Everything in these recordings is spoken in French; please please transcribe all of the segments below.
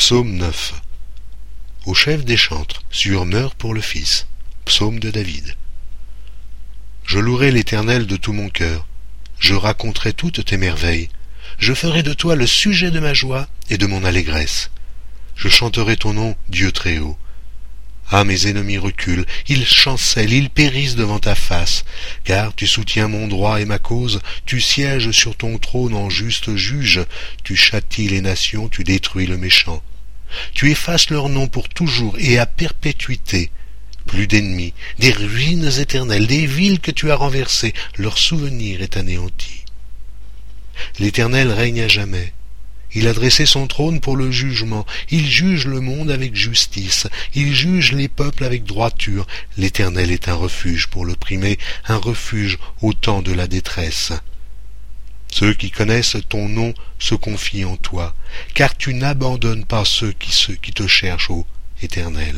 Psaume 9. Au chef des chantres, sur meurt pour le Fils. Psaume de David. Je louerai l'Éternel de tout mon cœur. Je raconterai toutes tes merveilles. Je ferai de toi le sujet de ma joie et de mon allégresse. Je chanterai ton nom, Dieu très haut. Ah, mes ennemis reculent, ils chancellent, ils périssent devant ta face, car tu soutiens mon droit et ma cause, tu sièges sur ton trône en juste juge, tu châties les nations, tu détruis le méchant. Tu effaces leur nom pour toujours et à perpétuité. Plus d'ennemis, des ruines éternelles, des villes que tu as renversées, leur souvenir est anéanti. L'Éternel règne à jamais. Il a dressé son trône pour le jugement, il juge le monde avec justice, il juge les peuples avec droiture. L'Éternel est un refuge pour l'opprimé, un refuge au temps de la détresse. Ceux qui connaissent ton nom se confient en toi, car tu n'abandonnes pas ceux qui te cherchent, ô Éternel.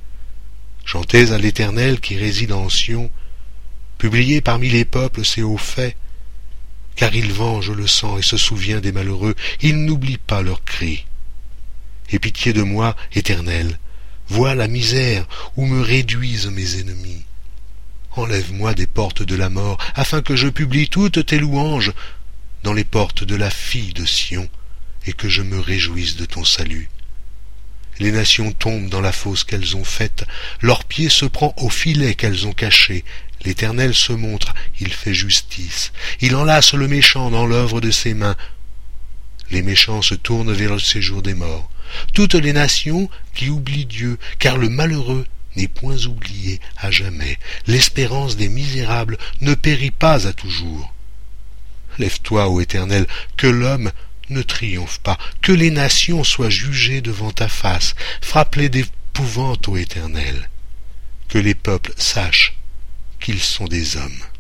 Chantez à l'Éternel qui réside en Sion, publiez parmi les peuples ses hauts faits, car il venge le sang et se souvient des malheureux, il n'oublie pas leurs cris. Aie pitié de moi, Éternel, vois la misère où me réduisent mes ennemis. Enlève-moi des portes de la mort, afin que je publie toutes tes louanges dans les portes de la fille de Sion, et que je me réjouisse de ton salut. Les nations tombent dans la fosse qu'elles ont faite, leur pied se prend au filet qu'elles ont caché. L'Éternel se montre, il fait justice, il enlace le méchant dans l'œuvre de ses mains. Les méchants se tournent vers le séjour des morts. Toutes les nations qui oublient Dieu, car le malheureux n'est point oublié à jamais. L'espérance des misérables ne périt pas à toujours. Lève-toi, ô Éternel, que l'homme ne triomphe pas, que les nations soient jugées devant ta face. Frappe-les d'épouvante, ô Éternel, que les peuples sachent qu'ils sont des hommes.